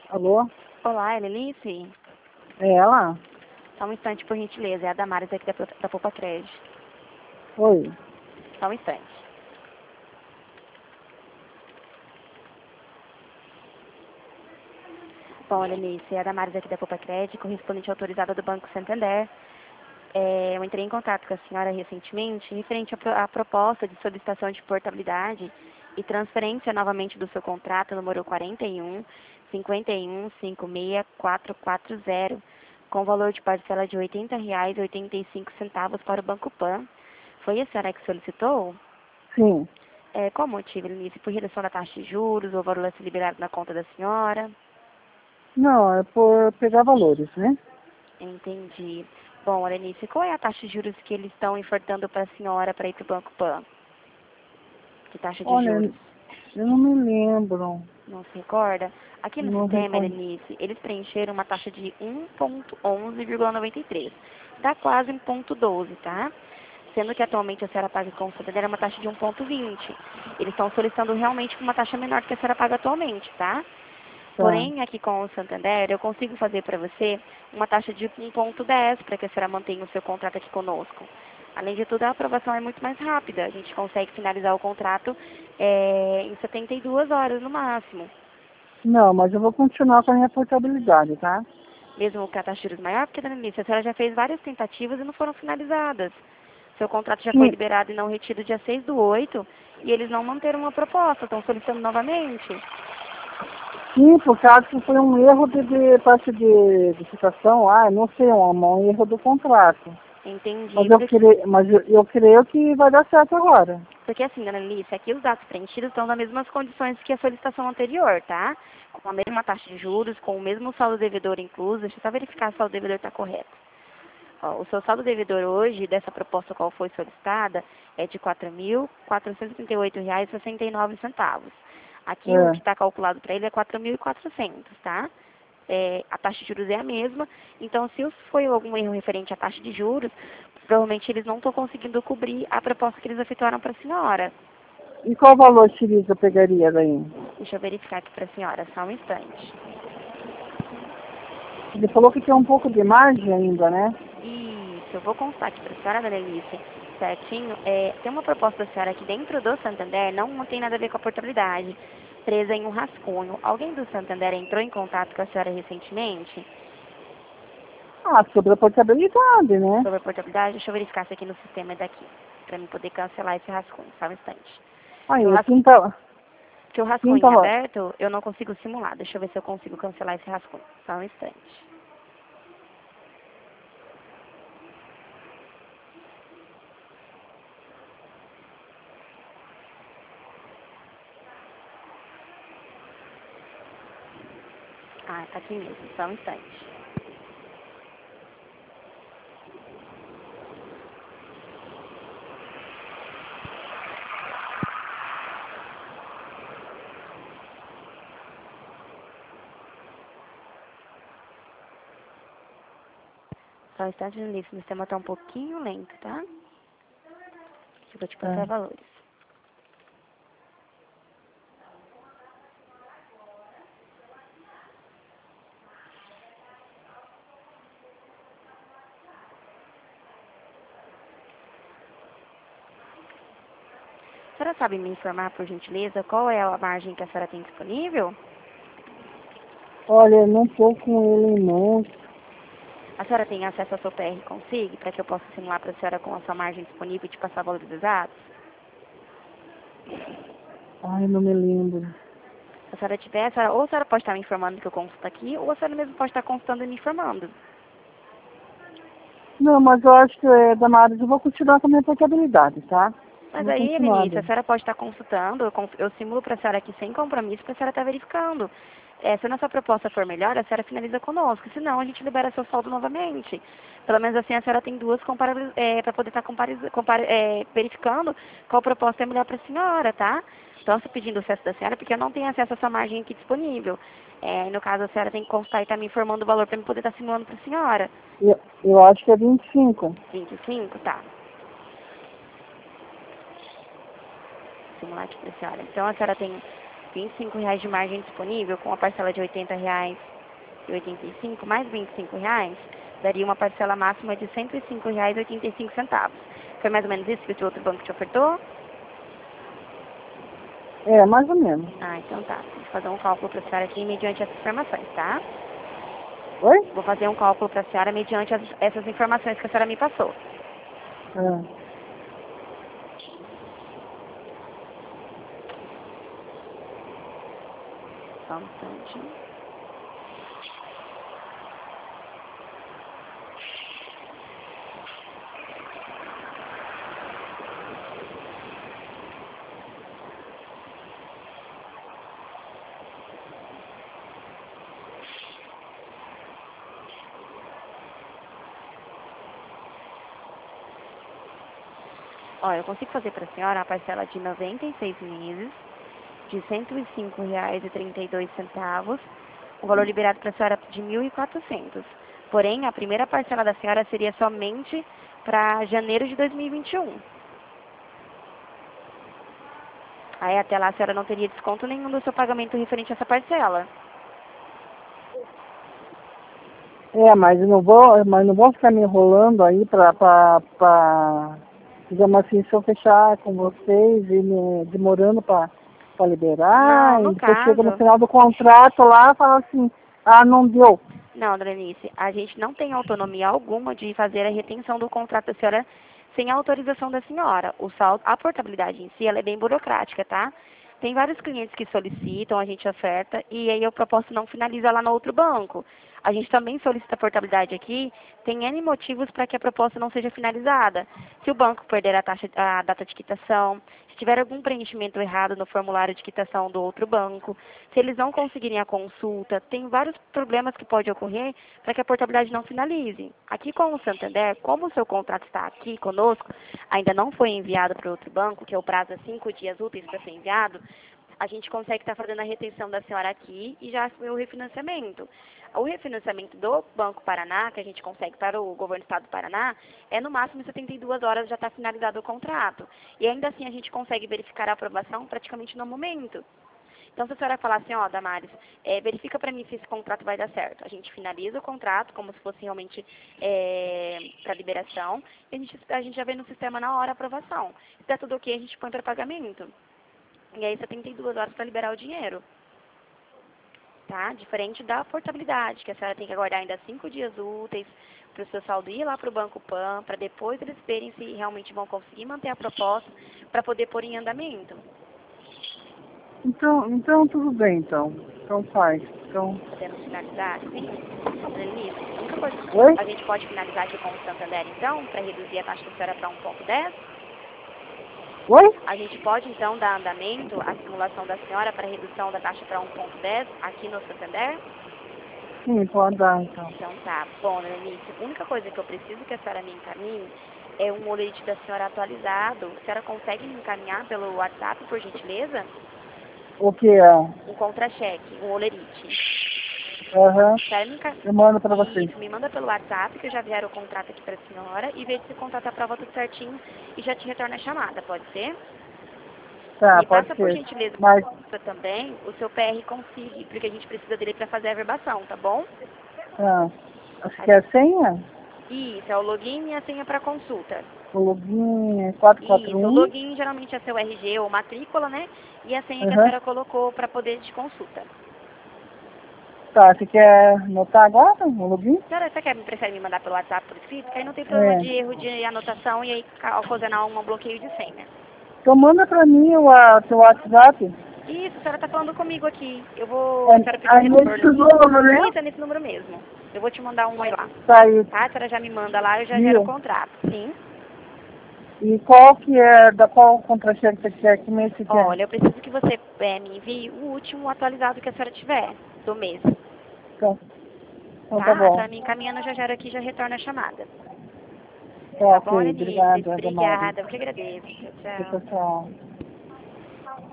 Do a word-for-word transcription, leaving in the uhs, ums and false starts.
Alô? Olá, Elenice. É ela? Só um instante, por gentileza. É a Damares aqui da, da Poupa Crédito. Oi. Só um instante. Bom, Elenice, é a Damares aqui da Poupa Crédito, correspondente autorizada do Banco Santander. É, eu entrei em contato com a senhora recentemente referente à, pro, à proposta de solicitação de portabilidade e transferência novamente do seu contrato número quarenta e um, cinquenta e um, cinquenta e seis, quatrocentos e quarenta, com valor de parcela de oitenta reais e oitenta e cinco centavos para o Banco Pan. Foi a senhora que solicitou? Sim. É, qual o motivo, Elenice? Por redução da taxa de juros ou valor a ser liberado na conta da senhora? Não, é por pegar valores, né? Entendi. Bom, Elenice, qual é a taxa de juros que eles estão ofertando para a senhora para ir para o Banco Pan? Que taxa de Olha, juros? eu não me lembro. Não se recorda? Aqui no Não sistema, recordo. Elenice, eles preencheram uma taxa de um vírgula onze vírgula noventa e três. Dá quase um vírgula doze, tá? Sendo que atualmente a senhora paga com o Santander é uma taxa de um vírgula vinte. Eles estão solicitando realmente uma taxa menor do que a senhora paga atualmente, tá? Tá. Porém, aqui com o Santander, eu consigo fazer para você uma taxa de um vírgula dez para que a senhora mantenha o seu contrato aqui conosco. Além de tudo, a aprovação é muito mais rápida. A gente consegue finalizar o contrato é, em setenta e duas horas no máximo. Não, mas eu vou continuar com a minha portabilidade, tá? Mesmo com a taxa de juros maior, porque, dona Alice, a senhora já fez várias tentativas e não foram finalizadas. Seu contrato já foi Sim. liberado e não retido dia seis do oito e eles não manteram a proposta, estão solicitando novamente. Sim, por causa que foi um erro de, de parte de, de citação lá, não sei, um, um erro do contrato. Entendi. Mas eu Porque creio, mas eu, eu creio que vai dar certo agora. Porque assim, dona Alice, aqui os dados preenchidos estão nas mesmas condições que a solicitação anterior, tá? Com a mesma taxa de juros, com o mesmo saldo devedor incluso. Deixa eu só verificar se o saldo devedor está correto. Ó, o seu saldo devedor hoje, dessa proposta qual foi solicitada, é de quatro mil quatrocentos e trinta e oito reais e sessenta e nove centavos. Aqui o que É. está calculado para ele é quatro mil e quatrocentos, tá? É, a taxa de juros é a mesma. Então, se foi algum erro referente à taxa de juros, provavelmente eles não estão conseguindo cobrir a proposta que eles efetuaram para a senhora. E qual valor X eu pegaria daí? Deixa eu verificar aqui para a senhora, só um instante. Ele falou que tem um pouco de margem ainda, né? Isso, eu vou constar aqui para a senhora, dona Alice, certinho. É, tem uma proposta da senhora aqui dentro do Santander, não tem nada a ver com a portabilidade, presa em um rascunho. Alguém do Santander entrou em contato com a senhora recentemente Ah, sobre a portabilidade, né? sobre a portabilidade? Deixa eu verificar se aqui no sistema é daqui, para mim poder cancelar esse rascunho, só um instante. Se o, Aí, ras... quem tá, se o quem rascunho é tava, aberto, eu não consigo simular. Deixa eu ver se eu consigo cancelar esse rascunho, só um instante. Ah, tá aqui mesmo, só um instante. Só um instante, Denise, o sistema tá um pouquinho lento, tá? Eu vou te passar é, valores. A senhora sabe me informar, por gentileza, qual é a margem que a senhora tem disponível? olha, eu não tô com ele em mãos. A senhora tem acesso ao seu P R Consig, para que eu possa simular para a senhora com a sua margem disponível e te passar valores exatos? Ai, não me lembro. Se a senhora tiver, a senhora, ou a senhora pode estar me informando que eu consulto aqui, ou a senhora mesmo pode estar consultando e me informando. Não, mas eu acho que é, Damares, eu vou continuar com a minha portabilidade, tá? Eu Mas vou aí, continuar. Denise, a senhora pode estar consultando, eu, conf- eu simulo para a senhora aqui sem compromisso para a senhora estar verificando. É, se a nossa proposta for melhor, a senhora finaliza conosco, senão a gente libera seu saldo novamente. Pelo menos assim a senhora tem duas é, para poder estar compari- compari- é, verificando qual proposta é melhor para a senhora, tá? Então, eu estou pedindo o acesso da senhora porque eu não tenho acesso a sua margem aqui disponível. É, no caso, a senhora tem que consultar e estar me informando o valor para eu poder estar simulando para a senhora. Eu, eu acho que é vinte e cinco. vinte e cinco, tá. Simular aqui para a senhora. Então, a senhora tem vinte e cinco reais de margem disponível, com a parcela de oitenta reais e oitenta e cinco, mais vinte e cinco reais, daria uma parcela máxima de cento e cinco reais e oitenta e cinco centavos. Foi mais ou menos isso que o outro banco te ofertou? É, mais ou menos. Ah, então tá. Vou fazer um cálculo para a senhora aqui mediante essas informações, tá? Oi? Vou fazer um cálculo para a senhora mediante as, essas informações que a senhora me passou. É. Só um instantinho. Olha, eu consigo fazer para a senhora a parcela de noventa e seis meses, de cento e cinco reais e trinta e dois centavos, o valor liberado para a senhora de mil e quatrocentos. Porém, a primeira parcela da senhora seria somente para janeiro de dois mil e vinte e um. Aí até lá a senhora não teria desconto nenhum do seu pagamento referente a essa parcela. É, mas eu não vou, mas não vou ficar me enrolando aí pra, pra, pra digamos assim, se eu fechar com vocês e me demorando pra, pra liberar, Não, no e depois chega no caso... final do contrato lá e fala assim, ah, não deu. Não, dona Eunice, a gente não tem autonomia alguma de fazer a retenção do contrato da senhora sem a autorização da senhora. O saldo, a portabilidade em si, ela é bem burocrática, tá? Tem vários clientes que solicitam, a gente oferta, e aí o propósito não finaliza lá no outro banco. A gente também solicita a portabilidade aqui, tem N motivos para que a proposta não seja finalizada. Se o banco perder a, taxa, a data de quitação, se tiver algum preenchimento errado no formulário de quitação do outro banco, se eles não conseguirem a consulta, tem vários problemas que podem ocorrer para que a portabilidade não finalize. Aqui com o Santander, como o seu contrato está aqui conosco, ainda não foi enviado para outro banco, que é o prazo é cinco dias úteis para ser enviado, a gente consegue estar fazendo a retenção da senhora aqui e já o refinanciamento. O refinanciamento do Banco Paraná, que a gente consegue para o governo do estado do Paraná, é no máximo setenta e duas horas já está finalizado o contrato. E ainda assim a gente consegue verificar a aprovação praticamente no momento. Então, se a senhora falar assim, ó, Damares, é, verifica para mim se esse contrato vai dar certo. A gente finaliza o contrato como se fosse realmente é, para liberação e a gente, a gente já vê no sistema na hora a aprovação. Se der tudo ok, a gente põe para pagamento. E aí setenta e duas horas para liberar o dinheiro. Tá? Diferente da portabilidade, que a senhora tem que aguardar ainda cinco dias úteis para o seu saldo ir lá para o Banco Pan, para depois eles verem se realmente vão conseguir manter a proposta para poder pôr em andamento. Então, então tudo bem, então. Então faz. Então... Podemos finalizar? Sim. Denise, a única coisa Oi? a gente pode finalizar aqui com o Santander, então, para reduzir a taxa da senhora para um ponto dez. Oi? A gente pode, então, dar andamento à simulação da senhora para redução da taxa para um ponto dez aqui no Santander? Sim, pode dar, então. Então tá. Bom, Denise, a única coisa que eu preciso que a senhora me encaminhe é um molerite da senhora atualizado. A senhora consegue me encaminhar pelo WhatsApp, por gentileza? O que é? Um contra-cheque, um olerite. Aham. Uhum. Enca... Eu mando pra vocês. Isso, me manda pelo WhatsApp, que eu já vier o contrato aqui pra senhora, e vejo se o contrato aprova tudo certinho e já te retorna a chamada, pode ser? Tá, Me pode passa, por ser. gentileza, Mas, também o seu P R consigne, porque a gente precisa dele pra fazer a verbação, tá bom? ah, acho que é a senha? Isso, é o login e a senha para consulta. O login é quatro quatro Isso, o um. login geralmente é seu R G ou matrícula, né? E a senha que a Aham. senhora colocou para poder de consulta. Tá, você quer anotar agora o login? Senhora, você quer, prefere me mandar pelo WhatsApp por escrito? Que aí não tem problema É. de erro de anotação e aí ca- ocasionar um bloqueio de senha. Então manda pra mim o a- seu WhatsApp. Isso, a senhora tá falando comigo aqui. Eu vou. É, A senhora pediu aí um retorno. nesse número, né? Isso, é nesse número mesmo. Eu vou te mandar um oi lá. Tá aí, Tá? A senhora já me manda lá, eu já gero o viu? contrato. Sim. E qual que é, da qual contra-cheque você quer, que mês você quer? Olha, eu preciso que você é, me envie o último atualizado que a senhora tiver do mês. Então, então Tá? tá A bom. senhora me encaminhando, eu já gero aqui e já retorna a chamada. Tá, Tá bom, ok, Lenise? obrigada, Damari. Obrigada, eu que agradeço. Tchau, tchau. Tchau, tchau.